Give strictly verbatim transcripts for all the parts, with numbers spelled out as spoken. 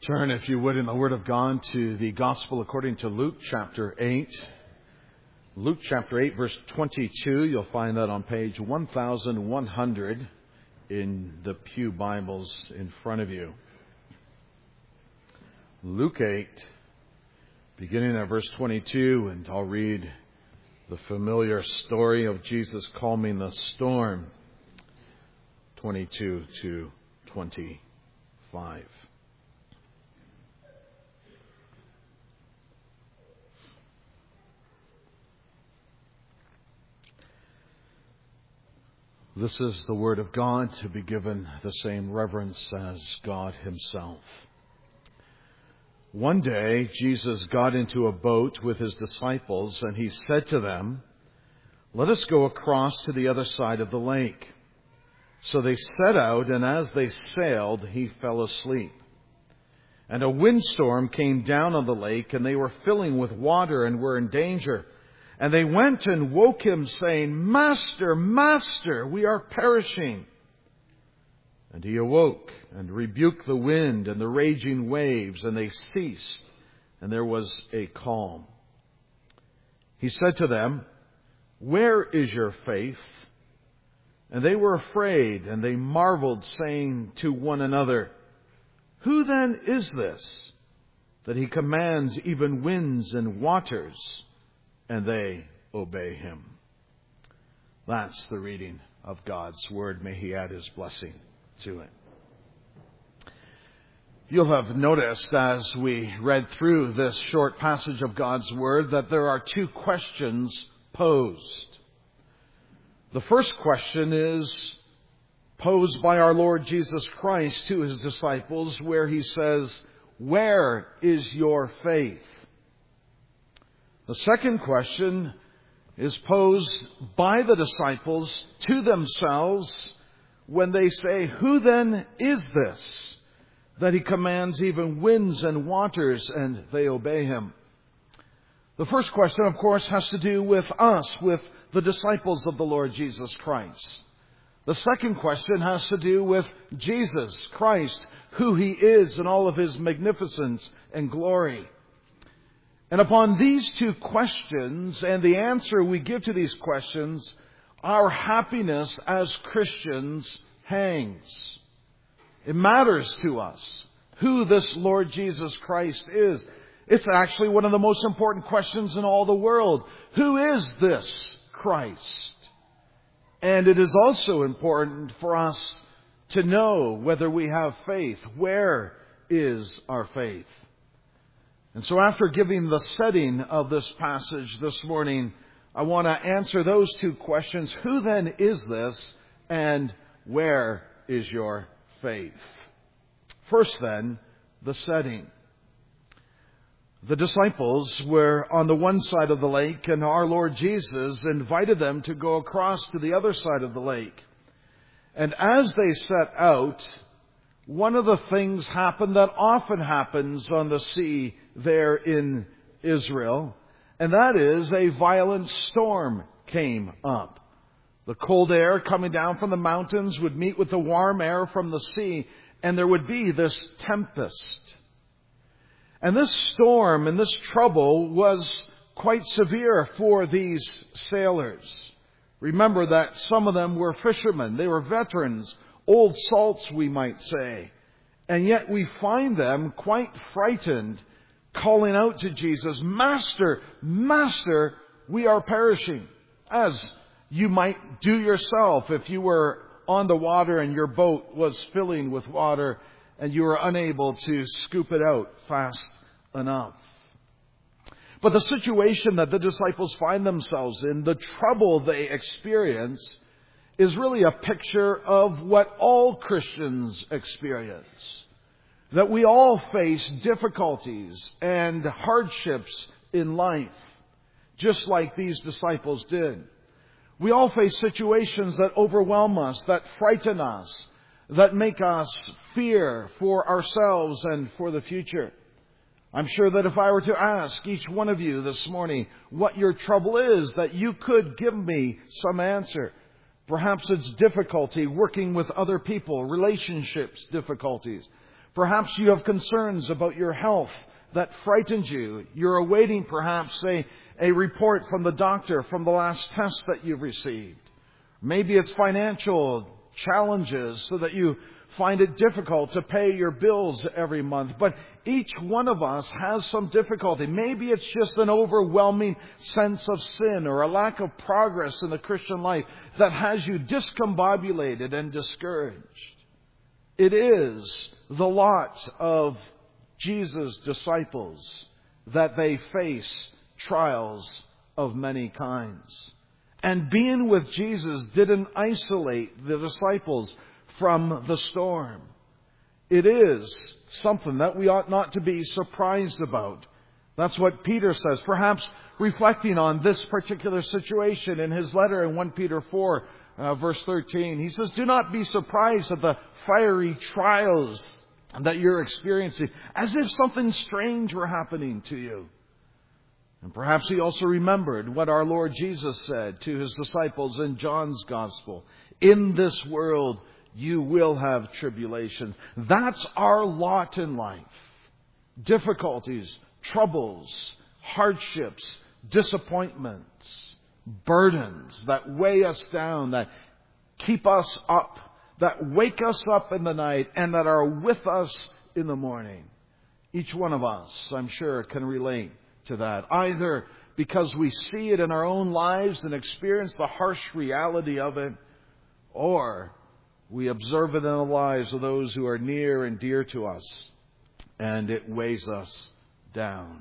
Turn, if you would, in the Word of God to the Gospel according to Luke chapter eight. Luke chapter eight, verse twenty-two. You'll find that on page one thousand one hundred in the Pew Bibles in front of you. Luke eight, beginning at verse twenty-two, and I'll read the familiar story of Jesus calming the storm, twenty-two to twenty-five. This is the Word of God, to be given the same reverence as God Himself. One day, Jesus got into a boat with His disciples, and He said to them, "Let us go across to the other side of the lake." So they set out, and as they sailed, He fell asleep. And a windstorm came down on the lake, and they were filling with water and were in danger. And they went and woke Him, saying, "Master, Master, we are perishing." And He awoke and rebuked the wind and the raging waves, and they ceased, and there was a calm. He said to them, "Where is your faith?" And they were afraid, and they marveled, saying to one another, "Who then is this, that He commands even winds and waters, and they obey Him?" That's the reading of God's Word. May He add His blessing to it. You'll have noticed as we read through this short passage of God's Word that there are two questions posed. The first question is posed by our Lord Jesus Christ to His disciples, where He says, "Where is your faith?" The second question is posed by the disciples to themselves when they say, "Who then is this, that He commands even winds and waters, and they obey Him?" The first question, of course, has to do with us, with the disciples of the Lord Jesus Christ. The second question has to do with Jesus Christ, who He is in all of His magnificence and glory. And upon these two questions and the answer we give to these questions, our happiness as Christians hangs. It matters to us who this Lord Jesus Christ is. It's actually one of the most important questions in all the world. Who is this Christ? And it is also important for us to know whether we have faith. Where is our faith? And so after giving the setting of this passage this morning, I want to answer those two questions. Who then is this, and where is your faith? First then, the setting. The disciples were on the one side of the lake, and our Lord Jesus invited them to go across to the other side of the lake. And as they set out, one of the things happened that often happens on the sea there in Israel, and that is a violent storm came up. The cold air coming down from the mountains would meet with the warm air from the sea, and there would be this tempest. And this storm and this trouble was quite severe for these sailors. Remember that some of them were fishermen. They were veterans, old salts, we might say. And yet we find them quite frightened, calling out to Jesus, "Master, Master, we are perishing." As you might do yourself if you were on the water and your boat was filling with water and you were unable to scoop it out fast enough. But the situation that the disciples find themselves in, the trouble they experience, is really a picture of what all Christians experience. That we all face difficulties and hardships in life, just like these disciples did. We all face situations that overwhelm us, that frighten us, that make us fear for ourselves and for the future. I'm sure that if I were to ask each one of you this morning what your trouble is, that you could give me some answer. Perhaps it's difficulty working with other people, relationships difficulties. Perhaps you have concerns about your health that frightens you. You're awaiting perhaps a, a report from the doctor from the last test that you've received. Maybe it's financial challenges so that you find it difficult to pay your bills every month. But each one of us has some difficulty. Maybe it's just an overwhelming sense of sin or a lack of progress in the Christian life that has you discombobulated and discouraged. It is the lot of Jesus' disciples that they face trials of many kinds. And being with Jesus didn't isolate the disciples from the storm. It is something that we ought not to be surprised about. That's what Peter says. Perhaps reflecting on this particular situation in his letter in First Peter four, uh, verse thirteen, he says, "Do not be surprised at the fiery trials that you're experiencing, as if something strange were happening to you." And perhaps he also remembered what our Lord Jesus said to his disciples in John's Gospel. "In this world you will have tribulations." That's our lot in life. Difficulties, troubles, hardships, disappointments, burdens that weigh us down, that keep us up, that wake us up in the night, and that are with us in the morning. Each one of us, I'm sure, can relate to that, either because we see it in our own lives and experience the harsh reality of it, or we observe it in the lives of those who are near and dear to us, and it weighs us down.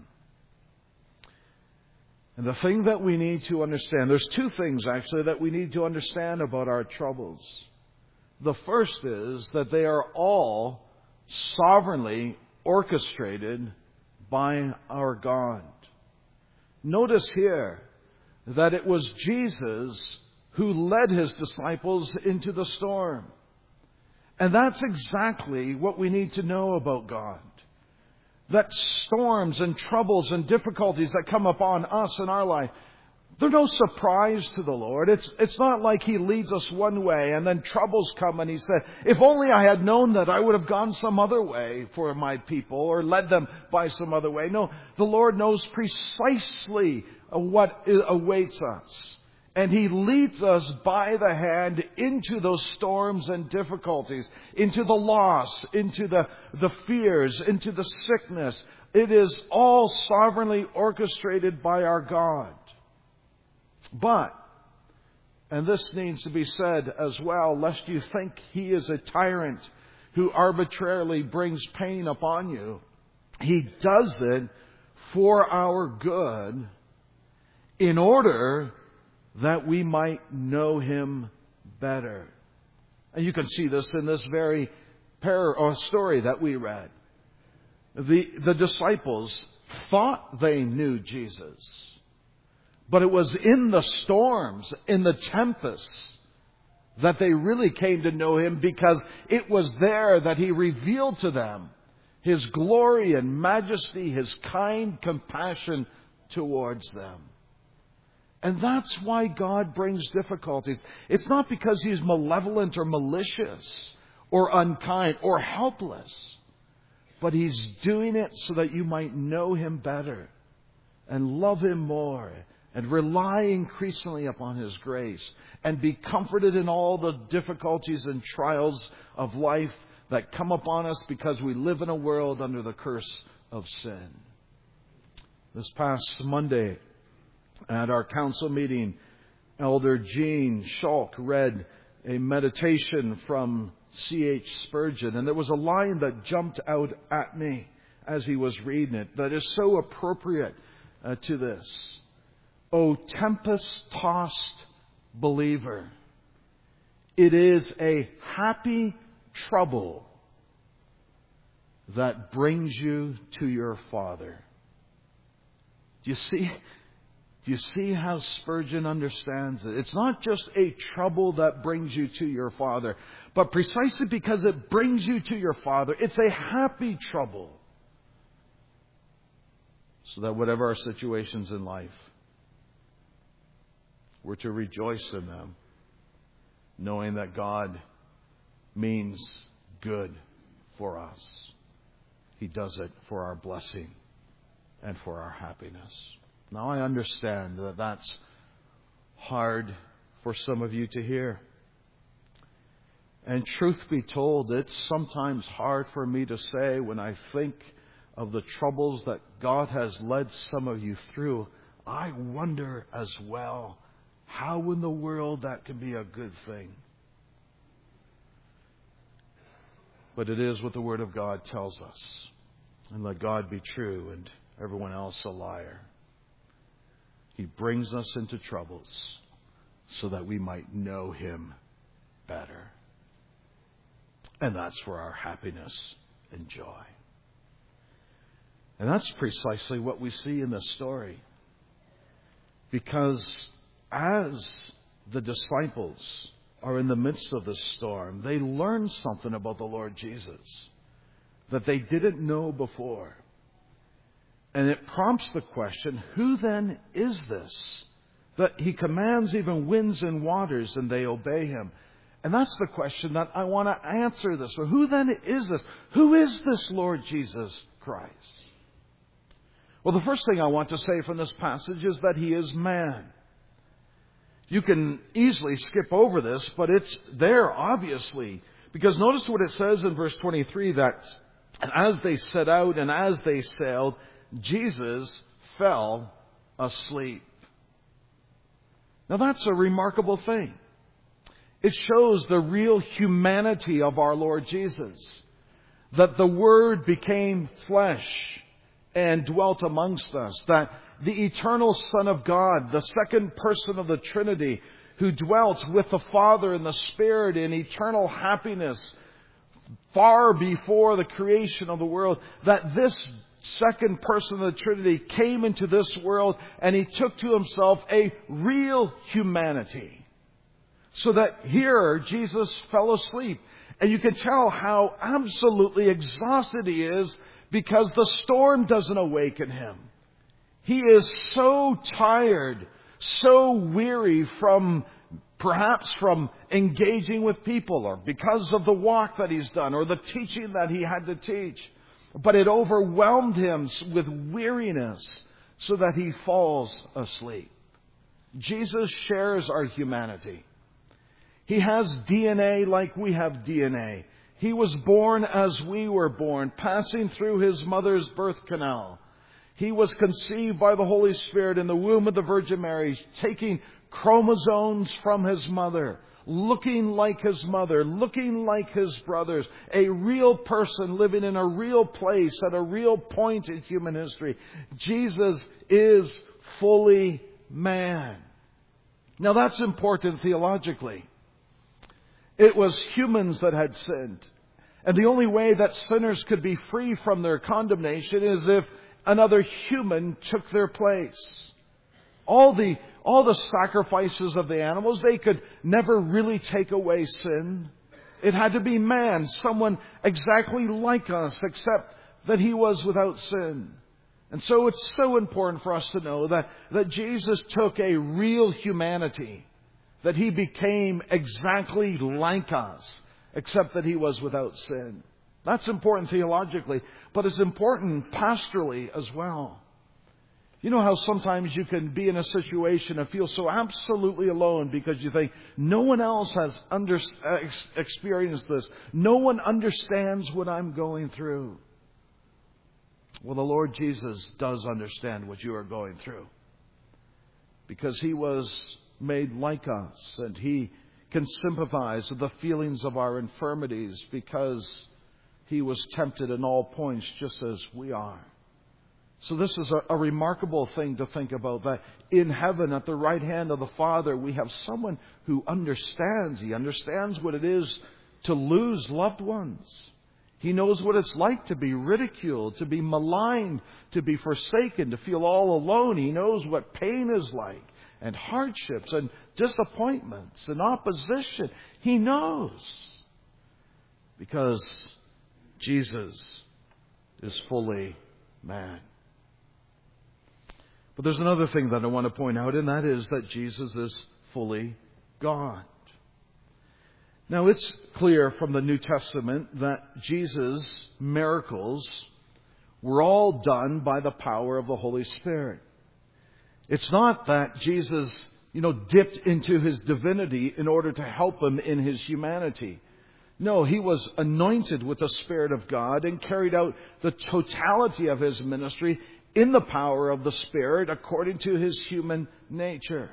And the thing that we need to understand, there's two things actually that we need to understand about our troubles. The first is that they are all sovereignly orchestrated by our God. Notice here that it was Jesus who led his disciples into the storm. And that's exactly what we need to know about God. That storms and troubles and difficulties that come upon us in our life, they're no surprise to the Lord. It's, it's not like he leads us one way and then troubles come and he said, "If only I had known that, I would have gone some other way for my people or led them by some other way." No, the Lord knows precisely what awaits us. And he leads us by the hand into those storms and difficulties, into the loss, into the, the fears, into the sickness. It is all sovereignly orchestrated by our God. But, and this needs to be said as well, lest you think he is a tyrant who arbitrarily brings pain upon you, he does it for our good in order that we might know him better. And you can see this in this very par- or story that we read. The, the disciples thought they knew Jesus. But it was in the storms, in the tempests, that they really came to know him, because it was there that he revealed to them his glory and majesty, his kind compassion towards them. And that's why God brings difficulties. It's not because he's malevolent or malicious or unkind or helpless, but he's doing it so that you might know him better and love him more and rely increasingly upon his grace and be comforted in all the difficulties and trials of life that come upon us because we live in a world under the curse of sin. This past Monday at our council meeting, Elder Gene Schalk read a meditation from C H Spurgeon, and there was a line that jumped out at me as he was reading it that is so appropriate uh, to this. "O tempest-tossed believer, it is a happy trouble that brings you to your Father." Do you see? Do you see how Spurgeon understands it? It's not just a trouble that brings you to your Father, but precisely because it brings you to your Father, it's a happy trouble. So that whatever our situations in life, we're to rejoice in them, knowing that God means good for us. He does it for our blessing and for our happiness. Now, I understand that that's hard for some of you to hear. And truth be told, it's sometimes hard for me to say when I think of the troubles that God has led some of you through. I wonder as well how in the world that can be a good thing. But it is what the Word of God tells us. And let God be true and everyone else a liar. He brings us into troubles so that we might know Him better. And that's for our happiness and joy. And that's precisely what we see in this story. Because as the disciples are in the midst of this storm, they learn something about the Lord Jesus that they didn't know before. And it prompts the question, who then is this? That He commands even winds and waters and they obey Him. And that's the question that I want to answer this. Well, who then is this? Who is this Lord Jesus Christ? Well, the first thing I want to say from this passage is that He is man. You can easily skip over this, but it's there obviously. Because notice what it says in verse twenty-three, that and as they set out and as they sailed, Jesus fell asleep. Now that's a remarkable thing. It shows the real humanity of our Lord Jesus. That the Word became flesh and dwelt amongst us. That the eternal Son of God, the second person of the Trinity, who dwelt with the Father and the Spirit in eternal happiness far before the creation of the world, that this second person of the Trinity came into this world and He took to Himself a real humanity. So that here Jesus fell asleep. And you can tell how absolutely exhausted He is because the storm doesn't awaken Him. He is so tired, so weary from perhaps from engaging with people or because of the walk that He's done or the teaching that He had to teach. But it overwhelmed Him with weariness so that He falls asleep. Jesus shares our humanity. He has D N A like we have D N A. He was born as we were born, passing through His mother's birth canal. He was conceived by the Holy Spirit in the womb of the Virgin Mary, taking chromosomes from His mother, looking like His mother, looking like His brothers, a real person living in a real place at a real point in human history. Jesus is fully man. Now that's important theologically. It was humans that had sinned. And the only way that sinners could be free from their condemnation is if another human took their place. All the, all the sacrifices of the animals, they could never really take away sin. It had to be man, someone exactly like us, except that He was without sin. And so it's so important for us to know that, that Jesus took a real humanity, that He became exactly like us, except that He was without sin. That's important theologically, but it's important pastorally as well. You know how sometimes you can be in a situation and feel so absolutely alone because you think no one else has under, ex, experienced this. No one understands what I'm going through. Well, the Lord Jesus does understand what you are going through because He was made like us and He can sympathize with the feelings of our infirmities because He was tempted in all points just as we are. So this is a, a remarkable thing to think about, that in heaven at the right hand of the Father we have someone who understands. He understands what it is to lose loved ones. He knows what it's like to be ridiculed, to be maligned, to be forsaken, to feel all alone. He knows what pain is like and hardships and disappointments and opposition. He knows because Jesus is fully man. But there's another thing that I want to point out, and that is that Jesus is fully God. Now, it's clear from the New Testament that Jesus' miracles were all done by the power of the Holy Spirit. It's not that Jesus, you know, dipped into his divinity in order to help him in his humanity. No, he was anointed with the Spirit of God and carried out the totality of his ministry in the power of the Spirit according to his human nature.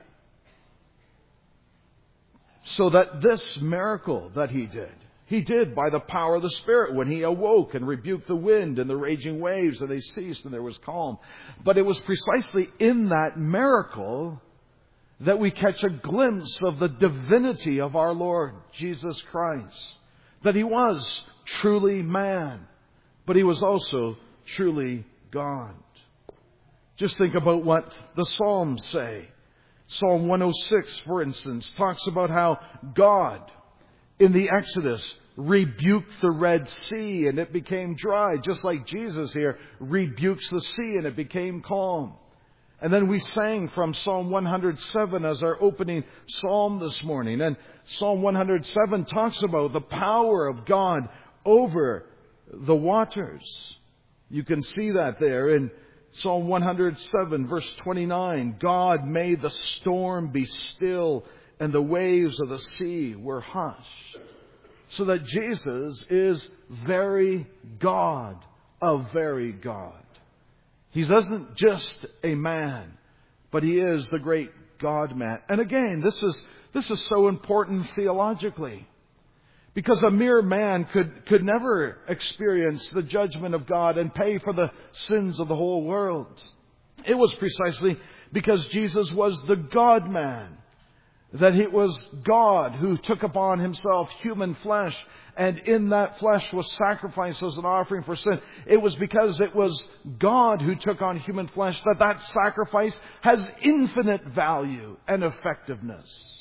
So that this miracle that he did, he did by the power of the Spirit when he awoke and rebuked the wind and the raging waves, and they ceased and there was calm. But it was precisely in that miracle that we catch a glimpse of the divinity of our Lord Jesus Christ. That he was truly man, but he was also truly God. Just think about what the Psalms say. Psalm one oh six, for instance, talks about how God, in the Exodus, rebuked the Red Sea and it became dry, just like Jesus here rebukes the sea and it became calm. And then we sang from Psalm one oh seven as our opening psalm this morning. And Psalm one oh seven talks about the power of God over the waters. You can see that there in Psalm one oh seven, verse twenty-nine. God made the storm be still and the waves of the sea were hushed. So that Jesus is very God of very God. He isn't just a man, but he is the great God-man. And again, this is this is so important theologically. Because a mere man could, could never experience the judgment of God and pay for the sins of the whole world. It was precisely because Jesus was the God-man, that it was God who took upon himself human flesh, and in that flesh was sacrificed as an offering for sin. It was because it was God who took on human flesh that that sacrifice has infinite value and effectiveness.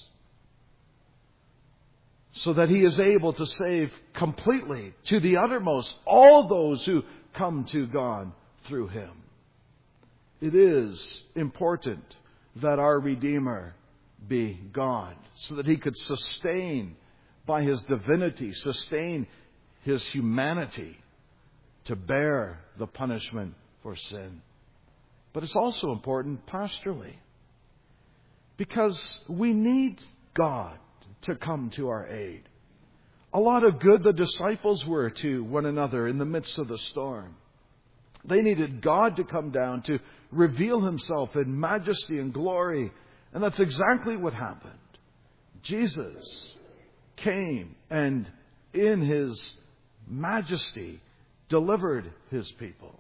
So that he is able to save completely to the uttermost all those who come to God through him. It is important that our Redeemer be God, so that he could sustain by his divinity, sustain his humanity to bear the punishment for sin. But it's also important pastorally, because we need God to come to our aid. A lot of good the disciples were to one another in the midst of the storm. They needed God to come down to reveal himself in majesty and glory. And that's exactly what happened. Jesus came and in his majesty delivered his people.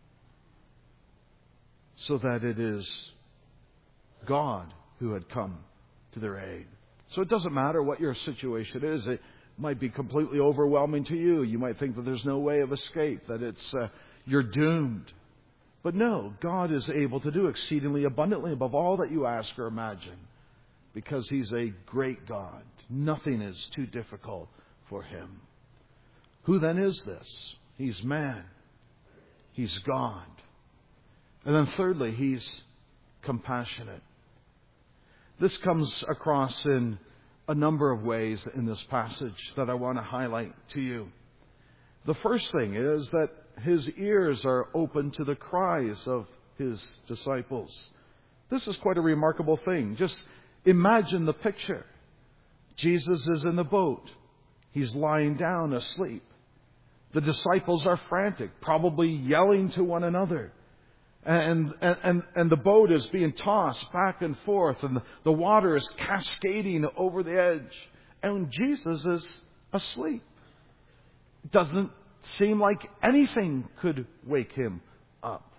So that it is God who had come to their aid. So it doesn't matter what your situation is. It might be completely overwhelming to you. You might think that there's no way of escape, that it's uh, you're doomed. But no, God is able to do exceedingly abundantly above all that you ask or imagine, because he's a great God. Nothing is too difficult for him. Who then is this? He's man. He's God. And then thirdly, he's compassionate. This comes across in a number of ways in this passage that I want to highlight to you. The first thing is that his ears are open to the cries of his disciples. This is quite a remarkable thing. Just imagine the picture. Jesus is in the boat. He's lying down asleep. The disciples are frantic, probably yelling to one another. And, and, and the boat is being tossed back and forth, and the, the water is cascading over the edge. And Jesus is asleep. It doesn't seem like anything could wake him up.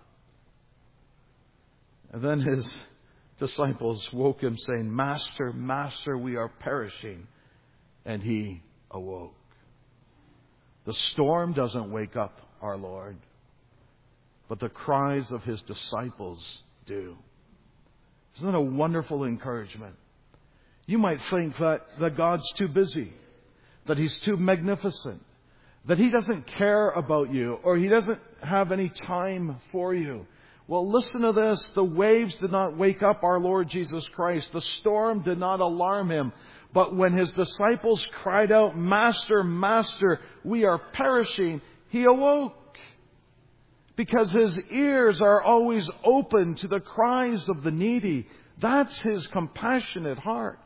And then his disciples woke him saying, "Master, Master, we are perishing." And he awoke. The storm doesn't wake up our Lord, but the cries of his disciples do. Isn't that a wonderful encouragement? You might think that, that God's too busy, that he's too magnificent, that he doesn't care about you, or he doesn't have any time for you. Well, listen to this. The waves did not wake up our Lord Jesus Christ. The storm did not alarm him. But when his disciples cried out, "Master, Master, we are perishing," he awoke. because His ears are always open to the cries of the needy. That's His compassionate heart.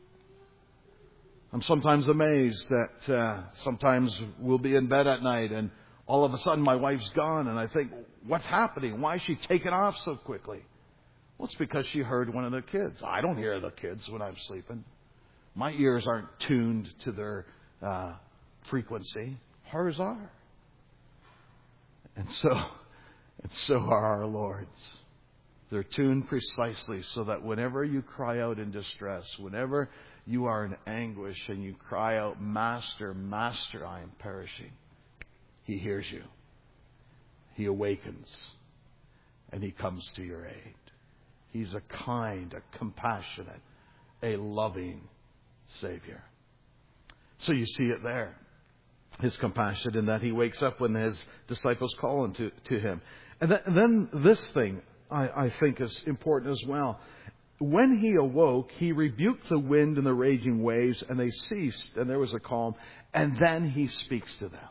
I'm sometimes amazed that uh, sometimes we'll be in bed at night and all of a sudden my wife's gone, and I think, what's happening? Why is she taking off so quickly? Well, it's because she heard one of the kids. I don't hear the kids when I'm sleeping. My ears aren't tuned to their uh, frequency. Hers are. And so, and so are our Lord's. They're tuned precisely so that whenever you cry out in distress, whenever you are in anguish and you cry out, Master, Master, I am perishing, He hears you. He awakens and He comes to your aid. He's a kind, a compassionate, a loving Savior. So you see it there. His compassion in that He wakes up when His disciples call him to, to Him. And, th- and then this thing I, I think is important as well. When He awoke, He rebuked the wind and the raging waves, and they ceased, and there was a calm. And then He speaks to them.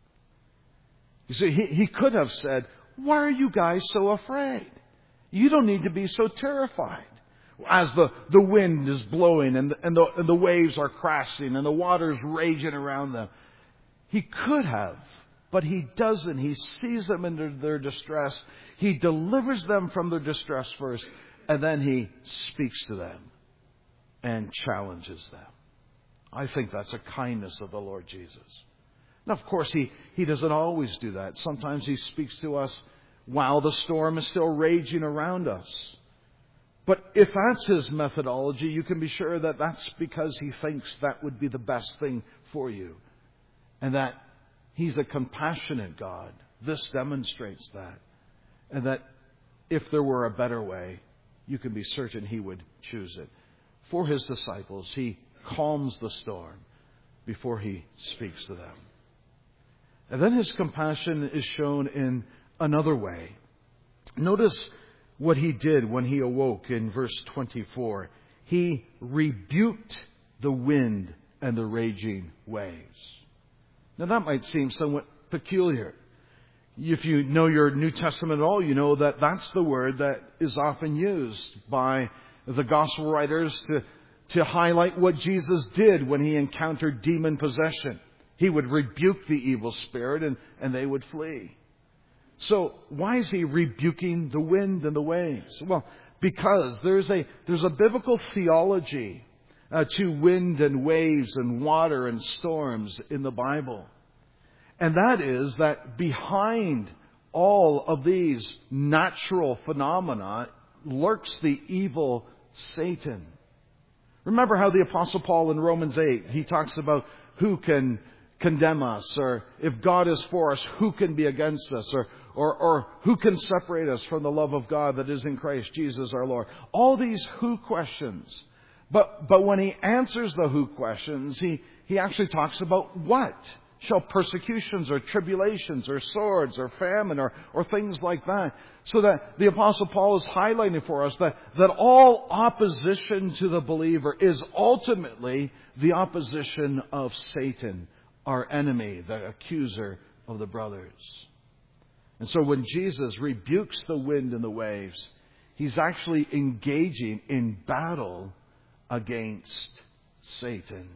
You see, He, he could have said, why are you guys so afraid? You don't need to be so terrified. As the, the wind is blowing and the, and, the, and the waves are crashing and the water's raging around them. He could have, but He doesn't. He sees them in their distress. He delivers them from their distress first, and then He speaks to them and challenges them. I think that's a kindness of the Lord Jesus. Now, of course, He, he doesn't always do that. Sometimes He speaks to us while the storm is still raging around us. But if that's His methodology, you can be sure that that's because He thinks that would be the best thing for you. And that He's a compassionate God. This demonstrates that. And that if there were a better way, you can be certain He would choose it. For His disciples, He calms the storm before He speaks to them. And then His compassion is shown in another way. Notice what He did when He awoke in verse twenty-four. He rebuked the wind and the raging waves. Now that might seem somewhat peculiar. If you know your New Testament at all, you know that that's the word that is often used by the gospel writers to, to highlight what Jesus did when He encountered demon possession. He would rebuke the evil spirit and, and they would flee. So why is He rebuking the wind and the waves? Well, because there's a there's a biblical theology uh, to wind and waves and water and storms in the Bible. And that is that behind all of these natural phenomena lurks the evil Satan. Remember how the Apostle Paul in Romans eight, he talks about who can condemn us, or if God is for us, who can be against us, or, or, or who can separate us from the love of God that is in Christ Jesus our Lord. All these who questions. But, but when he answers the who questions, he, he actually talks about what? Shall persecutions or tribulations or swords or famine or, or things like that. So that the Apostle Paul is highlighting for us that, that all opposition to the believer is ultimately the opposition of Satan, our enemy, the accuser of the brothers. And so when Jesus rebukes the wind and the waves, He's actually engaging in battle against Satan.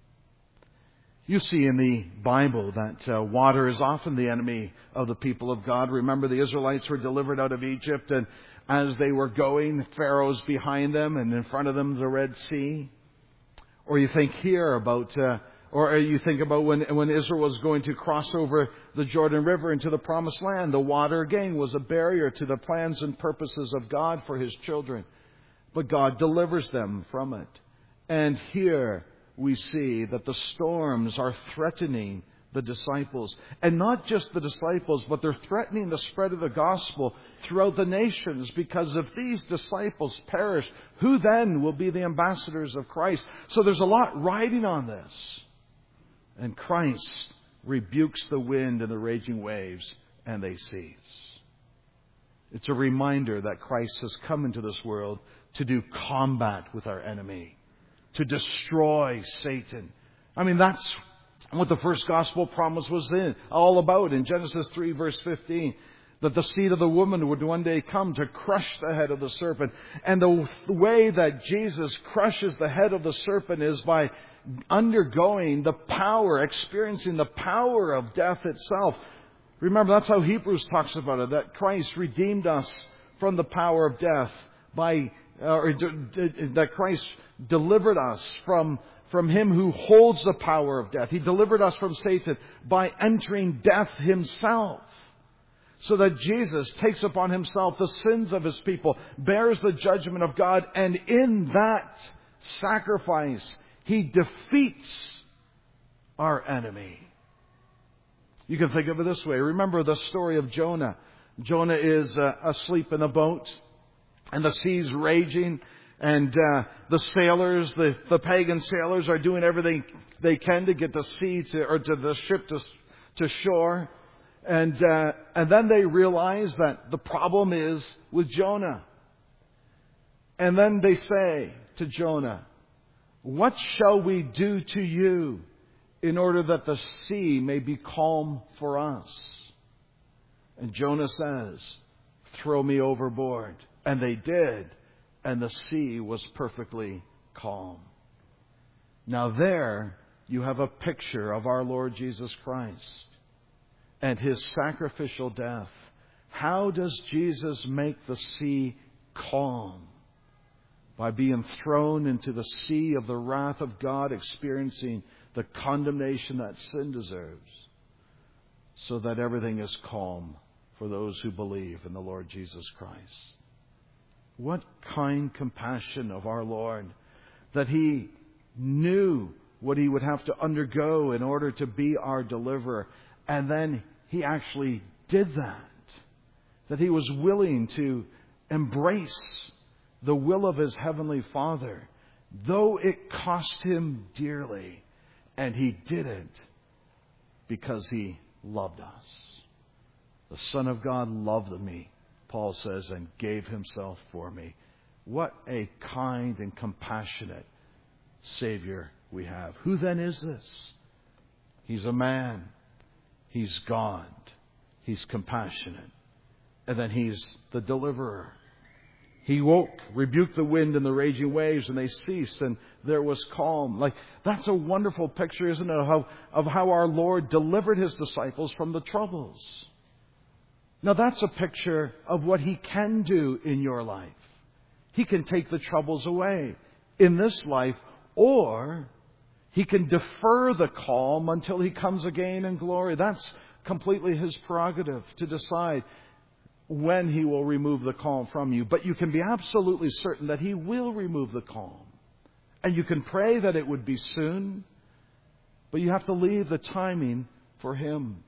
You see in the Bible that uh, water is often the enemy of the people of God. Remember, the Israelites were delivered out of Egypt, and as they were going, Pharaoh's behind them, and in front of them the Red Sea. Or you think here about, uh, or you think about when, when Israel was going to cross over the Jordan River into the Promised Land. The water again was a barrier to the plans and purposes of God for His children. But God delivers them from it. And here we see that the storms are threatening the disciples. And not just the disciples, but they're threatening the spread of the gospel throughout the nations. Because if these disciples perish, who then will be the ambassadors of Christ? So there's a lot riding on this. And Christ rebukes the wind and the raging waves, and they cease. It's a reminder that Christ has come into this world to do combat with our enemy, to destroy Satan. I mean, that's what the first gospel promise was in, all about in Genesis three verse fifteen. That the seed of the woman would one day come to crush the head of the serpent. And the way that Jesus crushes the head of the serpent is by undergoing the power, experiencing the power of death itself. Remember, that's how Hebrews talks about it, that Christ redeemed us from the power of death by, or that Christ delivered us from, from him who holds the power of death. He delivered us from Satan by entering death himself. So that Jesus takes upon himself the sins of his people, bears the judgment of God, and in that sacrifice, he defeats our enemy. You can think of it this way. Remember the story of Jonah. Jonah is uh, asleep in a boat, and the sea's raging, and uh, the sailors, the, the pagan sailors, are doing everything they can to get the sea to, or to the ship to, to shore. And uh, and then they realize that the problem is with Jonah. And then they say to Jonah, "What shall we do to you in order that the sea may be calm for us?" And Jonah says, "Throw me overboard." And they did. And the sea was perfectly calm. Now there you have a picture of our Lord Jesus Christ and his sacrificial death. How does Jesus make the sea calm? By being thrown into the sea of the wrath of God, experiencing the condemnation that sin deserves, so that everything is calm for those who believe in the Lord Jesus Christ. What kind compassion of our Lord, that he knew what he would have to undergo in order to be our deliverer. And then he actually did that. That he was willing to embrace the will of his heavenly Father, though it cost him dearly. And he did it because he loved us. The Son of God loved me, Paul says, and gave himself for me. What a kind and compassionate Savior we have. Who then is this? He's a man. He's God. He's compassionate. And then he's the deliverer. He woke, rebuked the wind and the raging waves, and they ceased, and there was calm. Like, that's a wonderful picture, isn't it, of how, of how our Lord delivered his disciples from the troubles. Now, that's a picture of what he can do in your life. He can take the troubles away in this life, or he can defer the calm until he comes again in glory. That's completely his prerogative to decide when he will remove the calm from you. But you can be absolutely certain that he will remove the calm. And you can pray that it would be soon, but you have to leave the timing for him.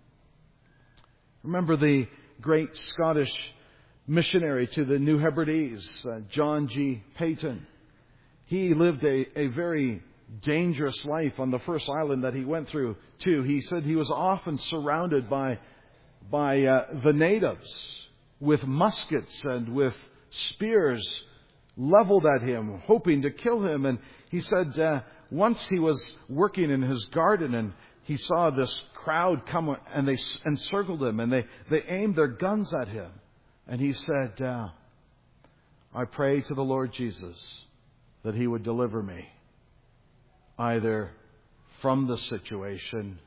Remember the great Scottish missionary to the New Hebrides, uh, John G. Paton. He lived a, a very dangerous life on the first island that he went through too. He said he was often surrounded by by uh, the natives with muskets and with spears leveled at him, hoping to kill him. And he said uh, once he was working in his garden and he saw this crowd come and they encircled him and they, they aimed their guns at him. And he said, uh, I pray to the Lord Jesus that he would deliver me either from the situation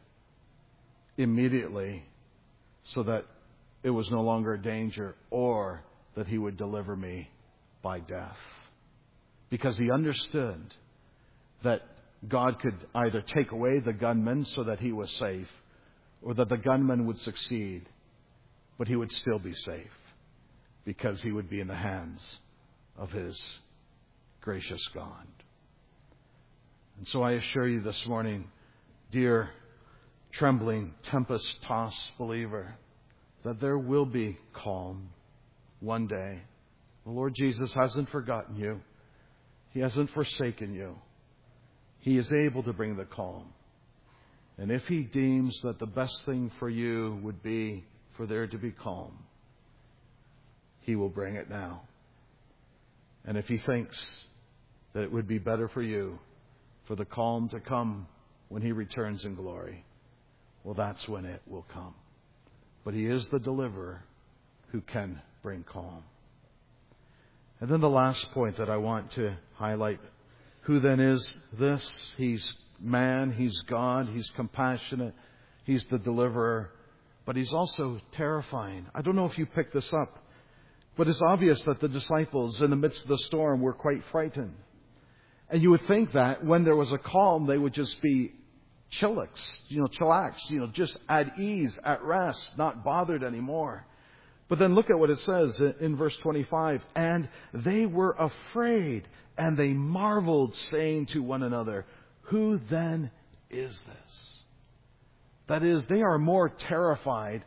immediately so that it was no longer a danger, or that he would deliver me by death. Because he understood that God could either take away the gunman so that he was safe, or that the gunman would succeed, but he would still be safe because he would be in the hands of his gracious God. And so I assure you this morning, dear trembling, tempest-tossed believer, that there will be calm one day. The Lord Jesus hasn't forgotten you. He hasn't forsaken you. He is able to bring the calm. And if he deems that the best thing for you would be for there to be calm, he will bring it now. And if he thinks that it would be better for you for the calm to come when he returns in glory, well, that's when it will come. But he is the deliverer, who can bring calm. And then the last point that I want to highlight. Who then is this? He's man, He's God, He's compassionate, He's the deliverer, but He's also terrifying. I don't know if you picked this up, but it's obvious that the disciples in the midst of the storm were quite frightened. And you would think that when there was a calm, they would just be chillax, you know, chillax, you know, just at ease, at rest, not bothered anymore. But then look at what it says in verse twenty-five. And they were afraid, and they marveled, saying to one another, who then is this? That is, they are more terrified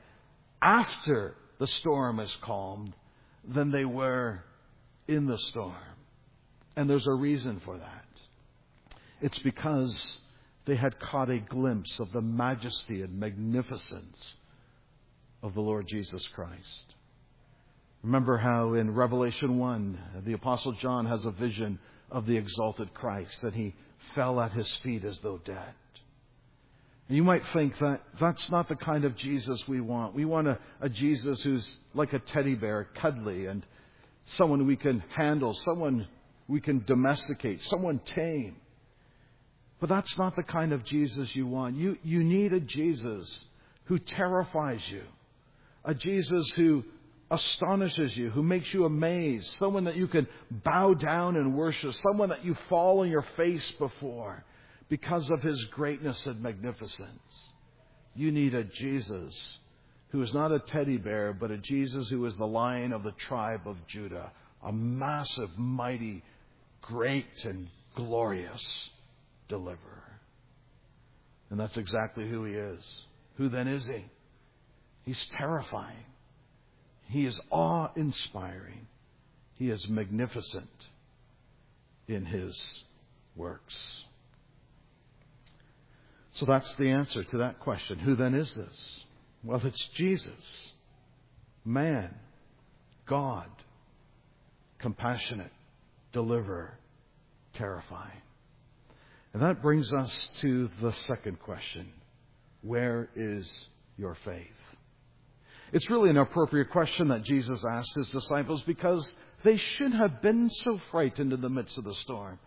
after the storm is calmed than they were in the storm. And there's a reason for that. It's because they had caught a glimpse of the majesty and magnificence of the Lord Jesus Christ. Remember how in Revelation one, the Apostle John has a vision of the exalted Christ, and he fell at His feet as though dead. And you might think that that's not the kind of Jesus we want. We want a, a Jesus who's like a teddy bear, cuddly, and someone we can handle, someone we can domesticate, someone tame. But that's not the kind of Jesus you want. You, you need a Jesus who terrifies you, a Jesus who astonishes you, who makes you amazed, someone that you can bow down and worship, someone that you fall on your face before because of His greatness and magnificence. You need a Jesus who is not a teddy bear, but a Jesus who is the Lion of the tribe of Judah, a massive, mighty, great and glorious deliverer. And that's exactly who He is. Who then is He? He's terrifying. He is awe-inspiring. He is magnificent in His works. So that's the answer to that question. Who then is this? Well, it's Jesus. Man. God. Compassionate. Deliverer. Terrifying. And that brings us to the second question. Where is your faith? It's really an appropriate question that Jesus asked His disciples because they shouldn't have been so frightened in the midst of the storm.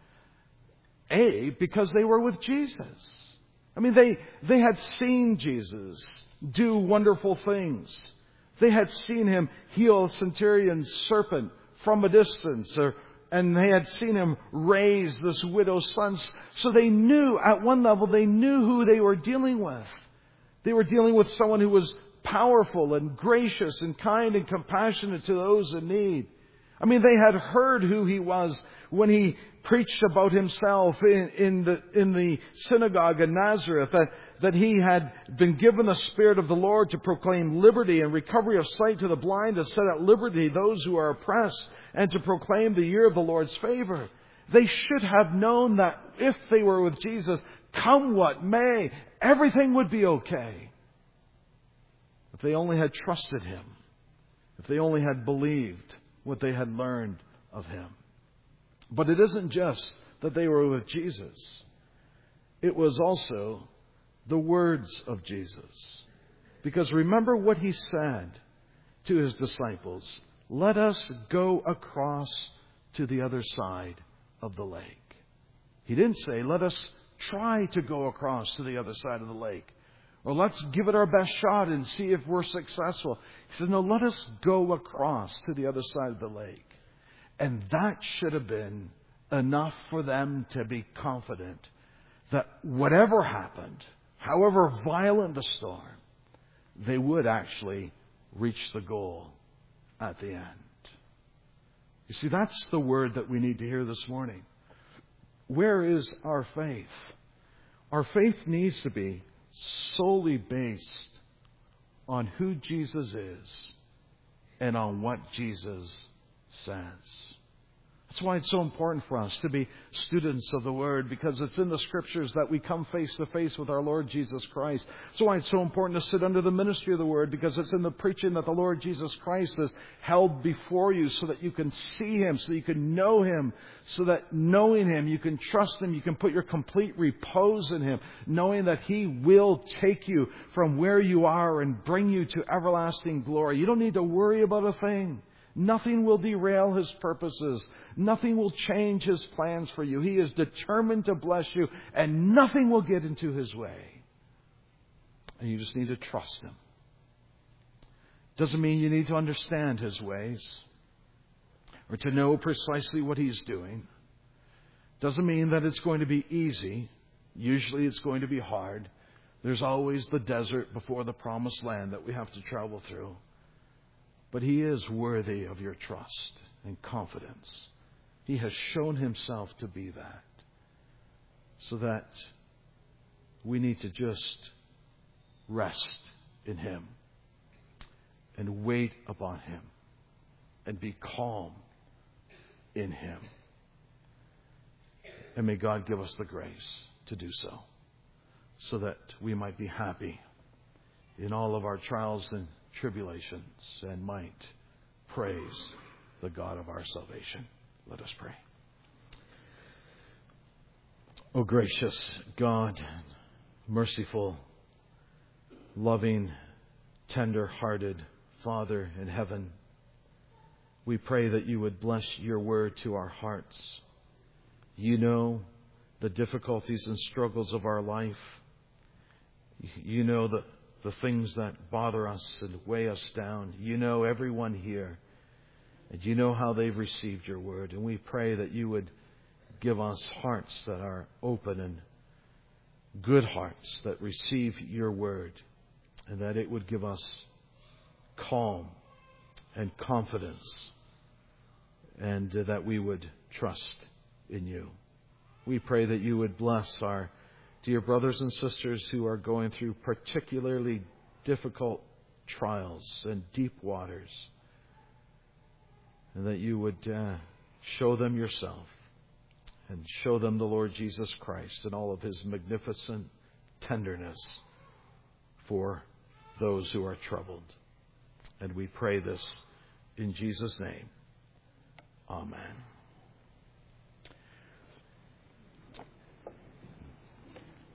A, because they were with Jesus. I mean, they, they had seen Jesus do wonderful things. They had seen Him heal a centurion's serpent from a distance, or, and they had seen Him raise this widow's son. So they knew, at one level, they knew who they were dealing with. They were dealing with someone who was powerful and gracious and kind and compassionate to those in need. I mean, they had heard who He was when He preached about Himself in, in the in the synagogue in Nazareth, that, that He had been given the Spirit of the Lord to proclaim liberty and recovery of sight to the blind, to set at liberty those who are oppressed, and to proclaim the year of the Lord's favor. They should have known that if they were with Jesus, come what may, everything would be okay. If they only had trusted Him, if they only had believed what they had learned of Him. But it isn't just that they were with Jesus. It was also the words of Jesus. Because remember what He said to His disciples. Let us go across to the other side of the lake. He didn't say, let us try to go across to the other side of the lake. Or let's give it our best shot and see if we're successful. He says, no, let us go across to the other side of the lake. And that should have been enough for them to be confident that whatever happened, however violent the storm, they would actually reach the goal at the end. You see, that's the word that we need to hear this morning. Where is our faith? Our faith needs to be solely based on who Jesus is and on what Jesus says. That's why it's so important for us to be students of the Word, because it's in the Scriptures that we come face to face with our Lord Jesus Christ. That's why it's so important to sit under the ministry of the Word, because it's in the preaching that the Lord Jesus Christ is held before you so that you can see Him, so that you can know Him, so that knowing Him, you can trust Him, you can put your complete repose in Him, knowing that He will take you from where you are and bring you to everlasting glory. You don't need to worry about a thing. Nothing will derail His purposes. Nothing will change His plans for you. He is determined to bless you, and nothing will get into His way. And you just need to trust Him. Doesn't mean you need to understand His ways or to know precisely what He's doing. Doesn't mean that it's going to be easy. Usually it's going to be hard. There's always the desert before the promised land that we have to travel through. But He is worthy of your trust and confidence. He has shown Himself to be that. So that we need to just rest in Him and wait upon Him and be calm in Him. And may God give us the grace to do so, so that we might be happy in all of our trials and tribulations and might praise the God of our salvation. Let us pray. O gracious God, merciful, loving, tender-hearted Father in heaven, we pray that you would bless your word to our hearts. You know the difficulties and struggles of our life. You know the The things that bother us and weigh us down. You know everyone here. And you know how they've received your word. And we pray that you would give us hearts that are open and good hearts that receive your word. And that it would give us calm and confidence. And that we would trust in you. We pray that you would bless our dear brothers and sisters who are going through particularly difficult trials and deep waters, and that you would uh, show them yourself and show them the Lord Jesus Christ and all of His magnificent tenderness for those who are troubled. And we pray this in Jesus' name. Amen.